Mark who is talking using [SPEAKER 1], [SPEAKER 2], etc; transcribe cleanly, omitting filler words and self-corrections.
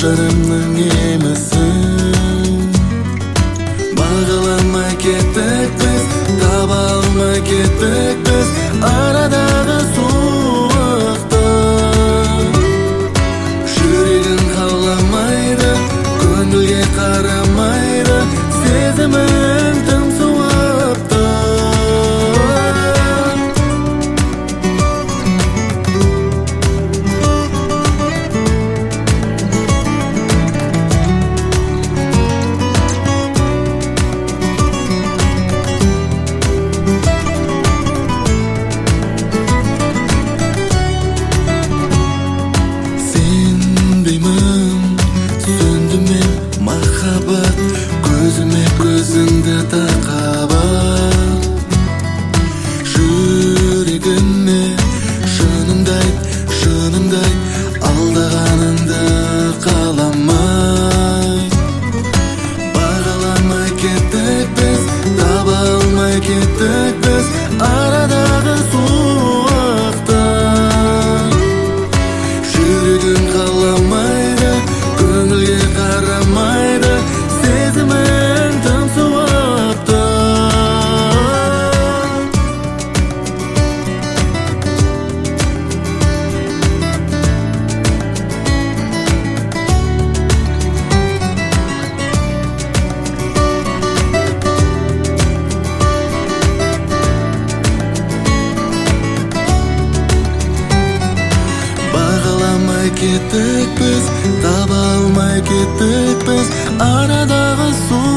[SPEAKER 1] жанымның емісің. Бағаламай кеттік біз, таба алмай кеттік біз арадағы суықты. Жүрегің қаламайды, көңілге қарамайды, сезімің тым суыпты. Көзіңді тақап ал, жүрегіме шынымды айт, алдағаныңды қаламай. Бағаламай кеттік біз, таба алмай кеттік біз арадағы суықты. Жүрегің қаламайды, көңілге қарамайды, сезімің тым суыпты. Бағаламай кеттік біз, таба алмай кеттік біз арадағы